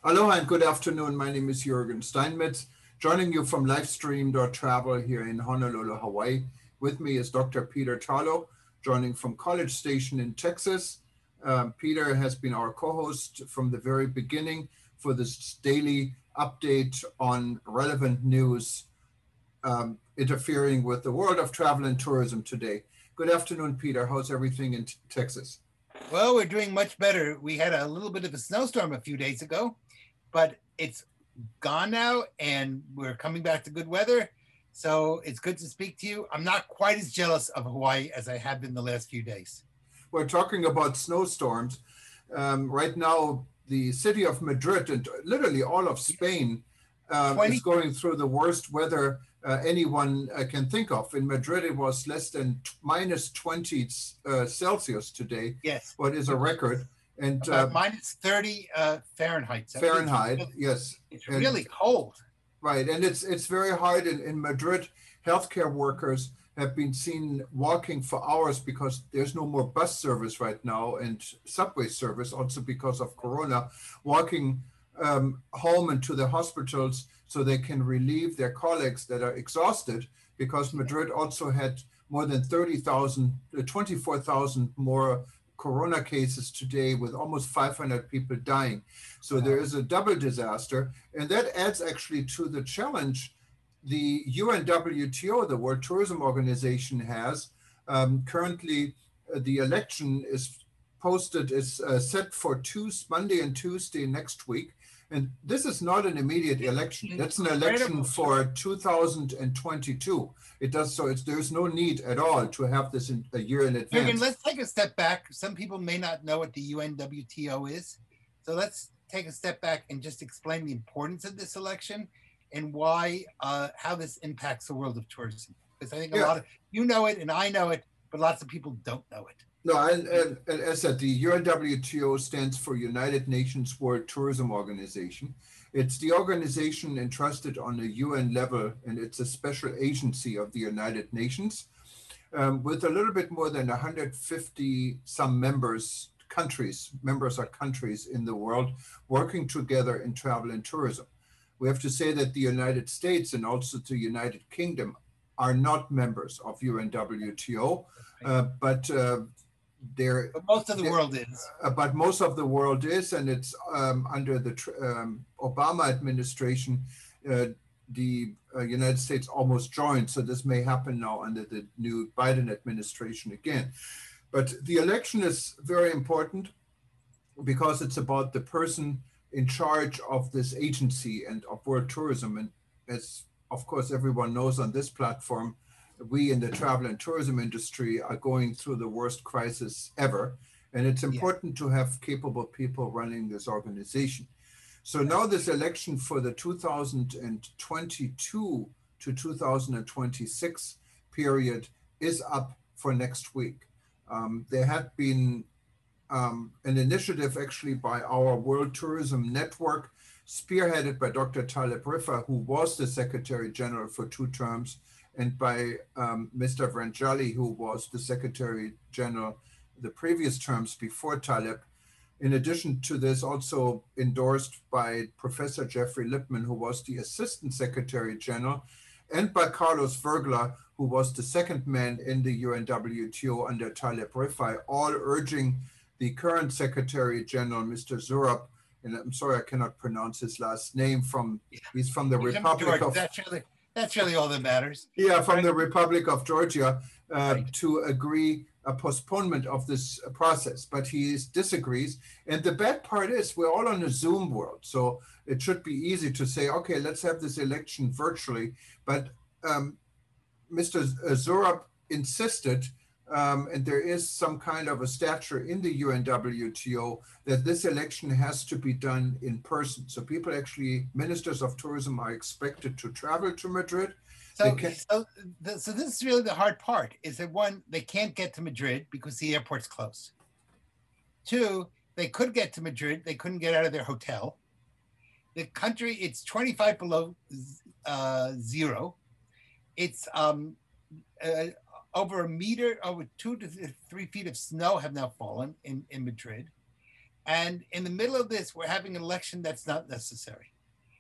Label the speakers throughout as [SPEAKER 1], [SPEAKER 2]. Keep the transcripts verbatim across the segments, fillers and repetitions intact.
[SPEAKER 1] Aloha and good afternoon. My name is Jürgen Steinmetz, joining you from Livestream Travel here in Honolulu, Hawaii. With me is Doctor Peter Tarlow, joining from College Station in Texas. Um, Peter has been our co-host from the very beginning for this daily update on relevant news um, interfering with the world of travel and tourism today. Good afternoon, Peter. How's everything in Texas?
[SPEAKER 2] Well, we're doing much better. We had a little bit of a snowstorm a few days ago, but it's gone now and we're coming back to good weather. So it's good to speak to you. I'm not quite as jealous of Hawaii as I have been the last few days.
[SPEAKER 1] We're talking about snowstorms. Um, right now, the city of Madrid and literally all of Spain uh, is going through the worst weather uh, anyone uh, can think of. In Madrid, it was less than t- minus twenty uh, Celsius today.
[SPEAKER 2] Yes.
[SPEAKER 1] What is a record. And
[SPEAKER 2] uh,
[SPEAKER 1] uh,
[SPEAKER 2] minus thirty uh, Fahrenheit. So
[SPEAKER 1] Fahrenheit,
[SPEAKER 2] it's,
[SPEAKER 1] yes.
[SPEAKER 2] It's
[SPEAKER 1] and,
[SPEAKER 2] really cold.
[SPEAKER 1] Right, and it's it's very hard in, in Madrid. Healthcare workers have been seen walking for hours because there's no more bus service right now and subway service, also because of Corona, walking um, home and to the hospitals so they can relieve their colleagues that are exhausted, because Madrid also had more than thirty thousand, twenty-four thousand more Corona cases today, with almost five hundred people dying. So wow. There is a double disaster. And that adds actually to the challenge the U N W T O, the World Tourism Organization, has. Um, currently, uh, the election is posted, is uh, set for Tuesday, Monday and Tuesday next week. And this is not an immediate election. That's an election for two thousand twenty-two. It does so. It's there's no need at all to have this in a year in advance.
[SPEAKER 2] Jürgen, let's take a step back. Some people may not know what the U N W T O is, so let's take a step back and just explain the importance of this election and why, uh, how this impacts the world of tourism. Because I think a yeah. lot of you know it and I know it, but lots of people don't know it.
[SPEAKER 1] No, and, and, and as I said, the U N W T O stands for United Nations World Tourism Organization. It's the organization entrusted on the U N level, and it's a special agency of the United Nations, um, with a little bit more than one hundred fifty some members, countries, members are countries in the world working together in travel and tourism. We have to say that the United States and also the United Kingdom are not members of U N W T O, uh, but uh, There,
[SPEAKER 2] but most of the world is.
[SPEAKER 1] Uh, but most of the world is, and it's um, under the um, Obama administration, uh, the uh, United States almost joined. So this may happen now under the new Biden administration again. But the election is very important because it's about the person in charge of this agency and of world tourism. And as, of course, everyone knows on this platform, we in the travel and tourism industry are going through the worst crisis ever. And it's important yeah. to have capable people running this organization. So now this election for the two thousand twenty-two to two thousand twenty-six period is up for next week. Um, there had been um, an initiative actually by our World Tourism Network, spearheaded by Doctor Taleb Rifai, who was the Secretary General for two terms, and by um, Mister Vranjali, who was the Secretary General the previous terms before Taleb. In addition to this, also endorsed by Professor Jeffrey Lipman, who was the Assistant Secretary General, and by Carlos Vergler, who was the second man in the U N W T O under Taleb Rifai, all urging the current Secretary General, Mister Zurab, and I'm sorry I cannot pronounce his last name, from he's from the
[SPEAKER 2] He's
[SPEAKER 1] Republic of...
[SPEAKER 2] That's really, that's really all that matters.
[SPEAKER 1] Yeah, from right. the Republic of Georgia, uh,
[SPEAKER 2] right.
[SPEAKER 1] to agree a postponement of this process, but he disagrees. And the bad part is we're all on a Zoom world, so it should be easy to say, okay, let's have this election virtually. But um, Mister Zurab insisted, um, and there is some kind of a stature in the U N W T O, that this election has to be done in person. So people actually, ministers of tourism are expected to travel to Madrid.
[SPEAKER 2] So, so, the, so this is really the hard part, is that one, they can't get to Madrid because the airport's closed. Two, they could get to Madrid, they couldn't get out of their hotel. The country, it's twenty-five below uh, zero. It's um, uh, over a meter, over two to three feet of snow have now fallen in, in Madrid. And in the middle of this, we're having an election that's not necessary.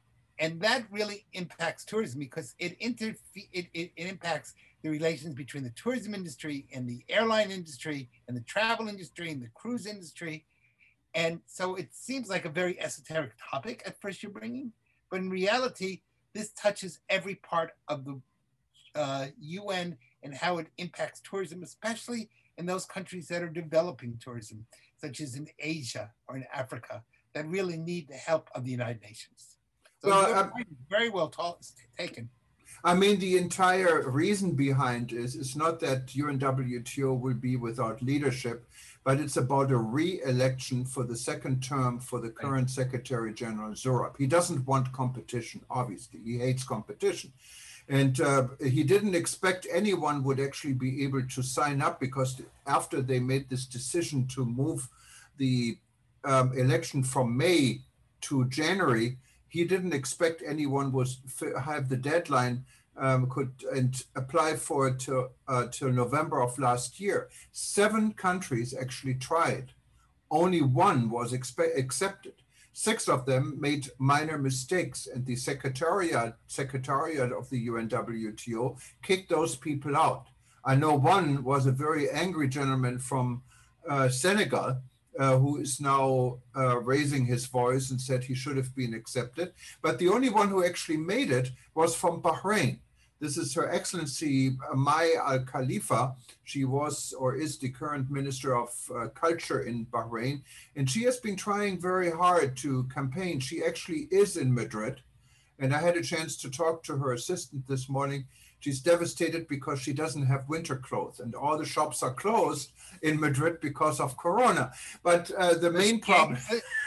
[SPEAKER 2] And that really impacts tourism because it, interfe- it, it, it impacts the relations between the tourism industry and the airline industry and the travel industry and the cruise industry. And so it seems like a very esoteric topic at first you're bringing, but in reality, this touches every part of the uh, U N and how it impacts tourism, especially in those countries that are developing tourism, such as in Asia or in Africa, that really need the help of the United Nations. So
[SPEAKER 1] Well,
[SPEAKER 2] your
[SPEAKER 1] um,
[SPEAKER 2] point is very well ta- taken.
[SPEAKER 1] I mean, the entire reason behind is it's not that U N W T O will be without leadership, but it's about a re-election for the second term for the current Secretary General Zurab. He doesn't want competition, obviously. He hates competition. And uh, he didn't expect anyone would actually be able to sign up because after they made this decision to move the um, election from May to January, he didn't expect anyone would have the deadline um, could and apply for it till, uh, till November of last year. Seven countries actually tried. Only one was expe- accepted. Six of them made minor mistakes, and the Secretariat, Secretariat of the U N W T O kicked those people out. I know one was a very angry gentleman from uh, Senegal, uh, who is now uh, raising his voice and said he should have been accepted. But the only one who actually made it was from Bahrain. This is Her Excellency Mai Al Khalifa. She was or is the current Minister of uh, Culture in Bahrain, and she has been trying very hard to campaign. She actually is in Madrid, and I had a chance to talk to her assistant this morning. She's devastated because she doesn't have winter clothes, and all the shops are closed in Madrid because of Corona. But uh, the main problem...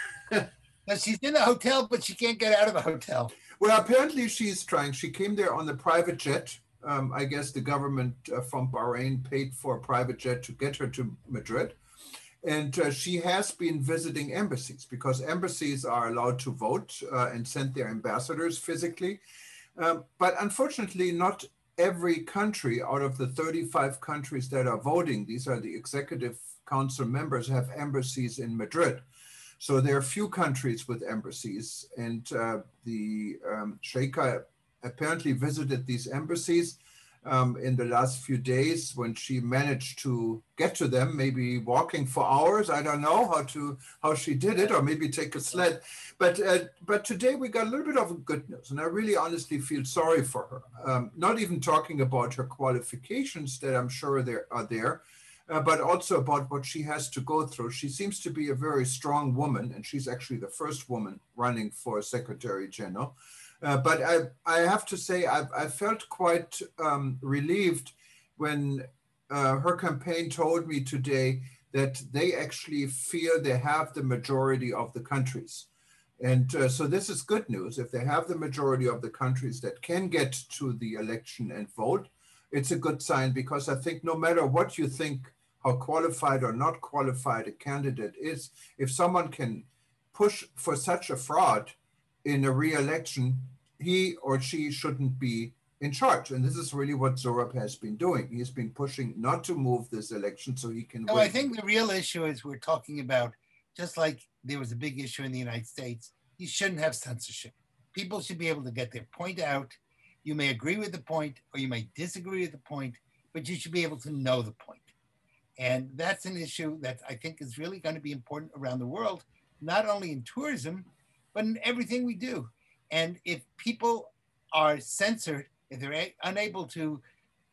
[SPEAKER 2] Now she's in the hotel, but she can't get out of the hotel.
[SPEAKER 1] Well, apparently she's trying. She came there on the private jet. Um, I guess the government uh, from Bahrain paid for a private jet to get her to Madrid. And uh, she has been visiting embassies because embassies are allowed to vote uh, and send their ambassadors physically. Um, but unfortunately, not every country out of the thirty-five countries that are voting, these are the executive council members, have embassies in Madrid. So there are few countries with embassies, and uh, the um, Sheikha apparently visited these embassies um, in the last few days when she managed to get to them, maybe walking for hours. I don't know how to how she did it, or maybe take a sled. But uh, but today we got a little bit of good news, and I really honestly feel sorry for her. Um, not even talking about her qualifications that I'm sure there are there. Uh, but also about what she has to go through. She seems to be a very strong woman, and she's actually the first woman running for Secretary General. Uh, but I, I have to say, I, I felt quite um, relieved when uh, her campaign told me today that they actually feel they have the majority of the countries. And uh, so this is good news. If they have the majority of the countries that can get to the election and vote, it's a good sign, because I think no matter what you think, how qualified or not qualified a candidate is, if someone can push for such a fraud in a re-election, he or she shouldn't be in charge. And this is really what Zurab has been doing. He's been pushing not to move this election so he can
[SPEAKER 2] No,
[SPEAKER 1] win.
[SPEAKER 2] I think the real issue is we're talking about, just like there was a big issue in the United States, you shouldn't have censorship. People should be able to get their point out. You may agree with the point or you may disagree with the point, but you should be able to know the point. And that's an issue that I think is really going to be important around the world, not only in tourism, but in everything we do. And if people are censored, if they're a- unable to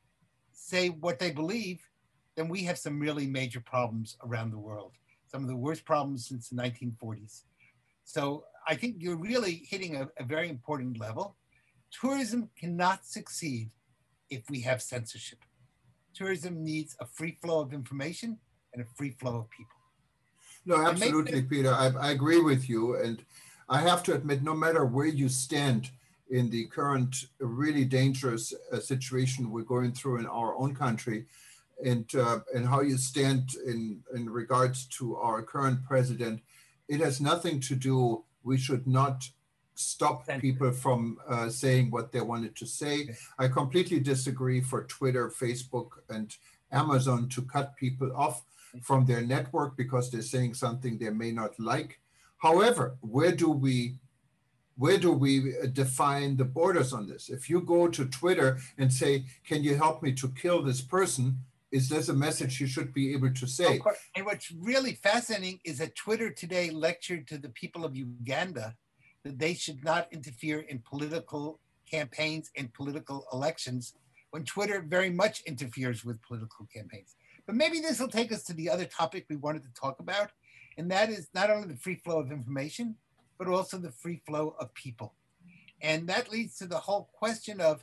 [SPEAKER 2] say what they believe, then we have some really major problems around the world, some of the worst problems since the nineteen forties. So I think you're really hitting a, a very important level. Tourism cannot succeed if we have censorship. Tourism needs a free flow of information and a free flow of people.
[SPEAKER 1] No, absolutely, Peter. I, I agree with you. And I have to admit, no matter where you stand in the current really dangerous uh, situation we're going through in our own country, and, uh, and how you stand in, in regards to our current president, it has nothing to do, we should not stop people from uh, saying what they wanted to say. I completely disagree for Twitter, Facebook, and Amazon to cut people off. from their network because they're saying something they may not like. However, where do we where do we define the borders on this? If you go to Twitter and say, can you help me to kill this person? Is this a message you should be able to say?
[SPEAKER 2] Of course. And what's really fascinating is that Twitter today lectured to the people of Uganda that they should not interfere in political campaigns and political elections, when Twitter very much interferes with political campaigns. But maybe this will take us to the other topic we wanted to talk about, and that is not only the free flow of information, but also the free flow of people. And that leads to the whole question of,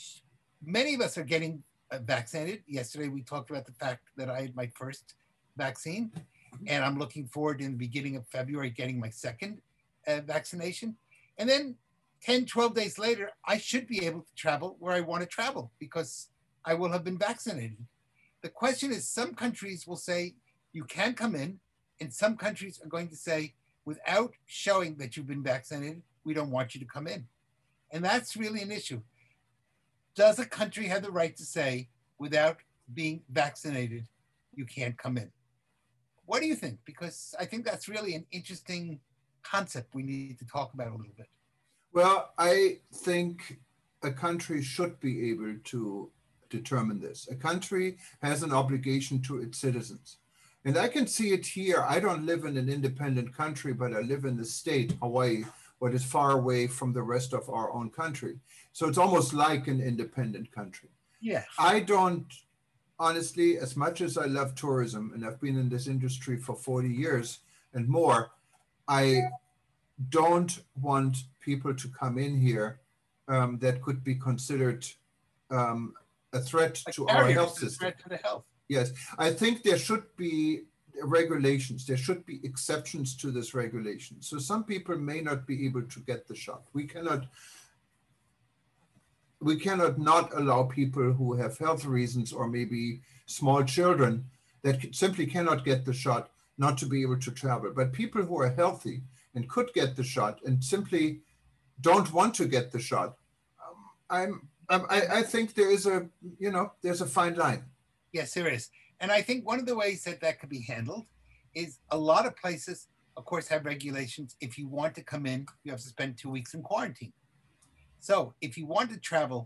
[SPEAKER 2] many of us are getting vaccinated. Yesterday, we talked about the fact that I had my first vaccine, and I'm looking forward in the beginning of February getting my second uh, vaccination. And then ten, twelve days later, I should be able to travel where I want to travel because I will have been vaccinated. The question is, some countries will say you can come in, and some countries are going to say, without showing that you've been vaccinated, we don't want you to come in. And that's really an issue. Does a country have the right to say, without being vaccinated, you can't come in? What do you think? Because I think that's really an interesting concept we need to talk about a little bit.
[SPEAKER 1] Well, I think a country should be able to determine this. A country has an obligation to its citizens. And I can see it here. I don't live in an independent country, but I live in the state, Hawaii, what is far away from the rest of our own country. So it's almost like an independent country.
[SPEAKER 2] Yeah.
[SPEAKER 1] I don't, honestly, as much as I love tourism, and I've been in this industry for forty years and more, I don't want people to come in here um, that could be considered um, a threat
[SPEAKER 2] Like
[SPEAKER 1] to
[SPEAKER 2] barriers,
[SPEAKER 1] our health
[SPEAKER 2] a
[SPEAKER 1] system.
[SPEAKER 2] threat to the health.
[SPEAKER 1] Yes, I think there should be regulations. There should be exceptions to this regulation. So some people may not be able to get the shot. We cannot, we cannot not allow people who have health reasons or maybe small children that simply cannot get the shot not to be able to travel. But people who are healthy and could get the shot and simply don't want to get the shot, um, I'm, I'm I, I think there is a, you know, there's a fine line.
[SPEAKER 2] Yes, there is. And I think one of the ways that that could be handled is a lot of places, of course, have regulations. If you want to come in, you have to spend two weeks in quarantine. So if you want to travel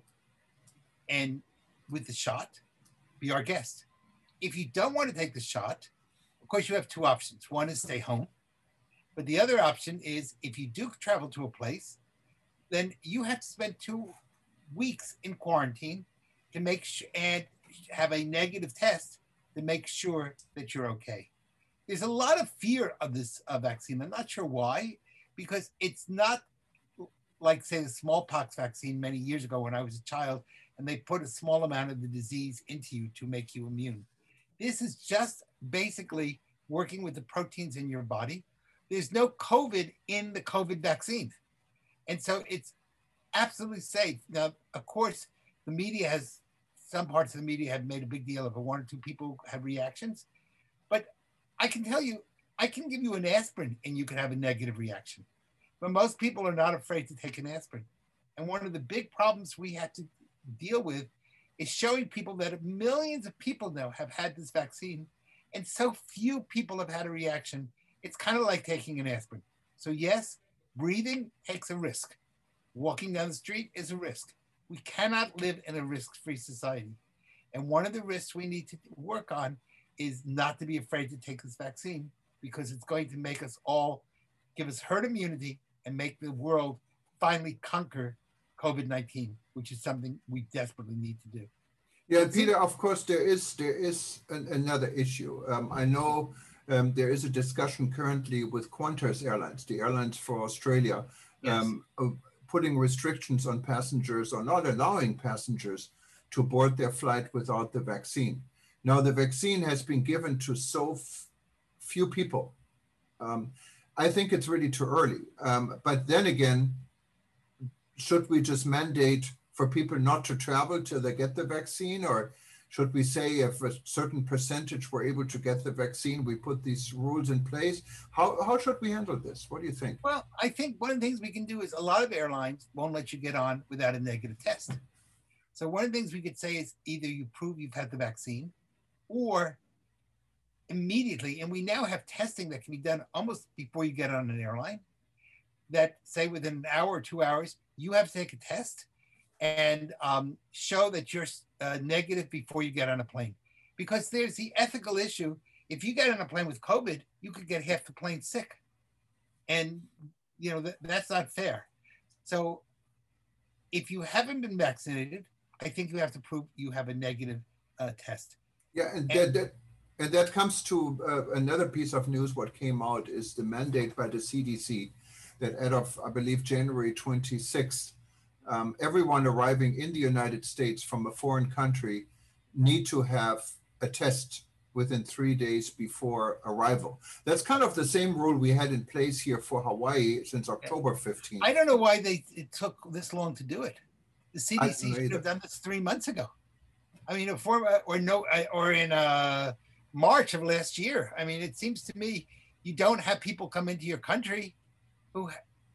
[SPEAKER 2] and with the shot, be our guest. If you don't want to take the shot, of course, you have two options. One is stay home. But the other option is if you do travel to a place, then you have to spend two weeks in quarantine to make sure and have a negative test to make sure that you're okay. There's a lot of fear of this uh, vaccine. I'm not sure why, because it's not like, say, the smallpox vaccine many years ago when I was a child, and they put a small amount of the disease into you to make you immune. This is just basically working with the proteins in your body. There's no COVID in the COVID vaccine. And so it's absolutely safe. Now, of course, the media has, some parts of the media have made a big deal of one or two people have reactions. But I can tell you, I can give you an aspirin and you can have a negative reaction. But most people are not afraid to take an aspirin. And one of the big problems we have to deal with is showing people that millions of people now have had this vaccine and so few people have had a reaction. It's kind of like taking an aspirin. So yes, breathing takes a risk. Walking down the street is a risk. We cannot live in a risk-free society. And one of the risks we need to work on is not to be afraid to take this vaccine, because it's going to make us all, give us herd immunity and make the world finally conquer COVID nineteen, which is something we desperately need to do.
[SPEAKER 1] Yeah, Peter, of course, there is there is an, another issue. Um, I know um, there is a discussion currently with Qantas Airlines, the airlines for Australia,
[SPEAKER 2] Yes.
[SPEAKER 1] um, of putting restrictions on passengers or not allowing passengers to board their flight without the vaccine. Now, the vaccine has been given to so f- few people. Um, I think it's really too early. Um, but then again, should we just mandate for people not to travel till they get the vaccine? Or should we say if a certain percentage were able to get the vaccine, we put these rules in place? How, how should we handle this? What do you think?
[SPEAKER 2] Well, I think one of the things we can do is a lot of airlines won't let you get on without a negative test. So one of the things we could say is either you prove you've had the vaccine, or immediately, and we now have testing that can be done almost before you get on an airline, that say within an hour or two hours, you have to take a test and um, show that you're uh, negative before you get on a plane. Because there's the ethical issue. If you get on a plane with COVID, you could get half the plane sick. And, you know, th- that's not fair. So if you haven't been vaccinated, I think you have to prove you have a negative uh, test.
[SPEAKER 1] Yeah, and, and that, that and that comes to uh, another piece of news. What came out is the mandate by the C D C that as of, I believe, January twenty-sixth, um, everyone arriving in the United States from a foreign country need to have a test within three days before arrival. That's kind of the same rule we had in place here for Hawaii since October fifteenth.
[SPEAKER 2] I don't know why they it took this long to do it. The C D C should have done this three months ago. I mean, before or no, or in uh, March of last year. I mean, it seems to me you don't have people come into your country who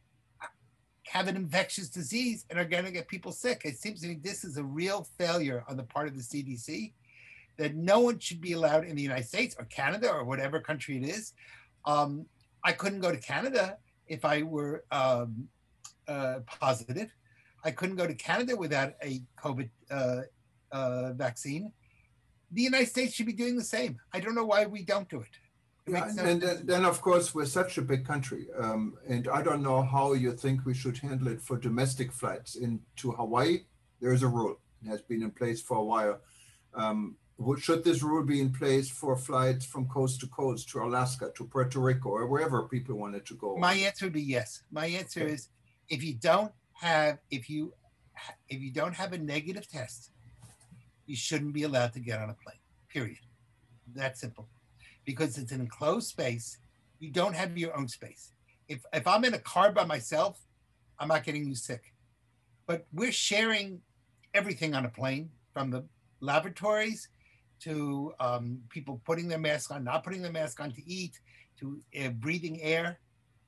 [SPEAKER 2] have an infectious disease and are going to get people sick. It seems to me this is a real failure on the part of the C D C, that no one should be allowed in the United States or Canada or whatever country it is. Um, I couldn't go to Canada if I were um, uh, positive. I couldn't go to Canada without a COVID uh, uh, vaccine. The United States should be doing the same. I don't know why we don't do it. it
[SPEAKER 1] yeah,
[SPEAKER 2] no
[SPEAKER 1] and then, then, of course, we're such a big country. Um, and I don't know how you think we should handle it for domestic flights into Hawaii. There's a rule. It has been in place for a while. Um, Should this rule be in place for flights from coast to coast, to Alaska, to Puerto Rico, or wherever people wanted to go?
[SPEAKER 2] My answer would be yes. My answer okay. is, if you don't have, if you, if you don't have a negative test, you shouldn't be allowed to get on a plane. Period. That simple. Because it's an enclosed space. You don't have your own space. If if I'm in a car by myself, I'm not getting you sick. But we're sharing everything on a plane, from the laboratories to um, people putting their mask on, not putting their mask on to eat, to uh, breathing air.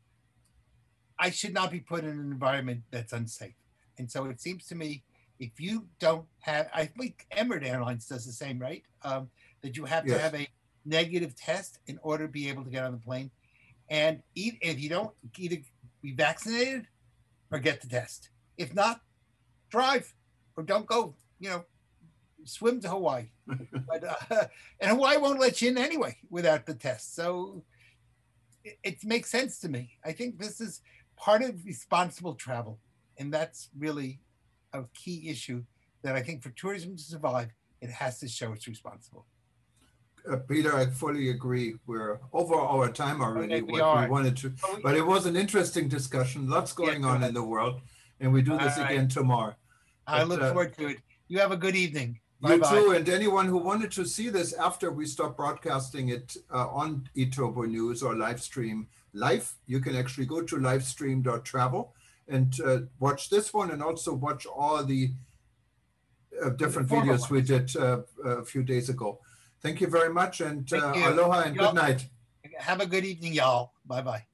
[SPEAKER 2] I should not be put in an environment that's unsafe. And so it seems to me, if you don't have, I think Emirates Airlines does the same, right? Um, that you have yes. to have a negative test in order to be able to get on the plane. And eat, if you don't, either be vaccinated or get the test. If not, drive or don't go, you know, swim to Hawaii. But uh, and Hawaii won't let you in anyway without the test. So it, it makes sense to me. I think this is part of responsible travel. And that's really a key issue that I think for tourism to survive, it has to show it's responsible.
[SPEAKER 1] Uh, Peter, I fully agree. We're over our time already.
[SPEAKER 2] Okay, we
[SPEAKER 1] what
[SPEAKER 2] are.
[SPEAKER 1] we wanted to, but it was an interesting discussion. Lots going yeah, on in the world, and we do this All again right. tomorrow.
[SPEAKER 2] I but, look uh, forward to it. You have a good evening.
[SPEAKER 1] You
[SPEAKER 2] Bye-bye.
[SPEAKER 1] too, and anyone who wanted to see this after we stop broadcasting it uh, on eTurbo News or live stream live, you can actually go to livestream dot travel and uh, watch this one, and also watch all the uh, different the videos ones. we did uh, a few days ago. Thank you very much, and uh, aloha and
[SPEAKER 2] y'all,
[SPEAKER 1] good night.
[SPEAKER 2] Have a good evening, y'all. Bye-bye.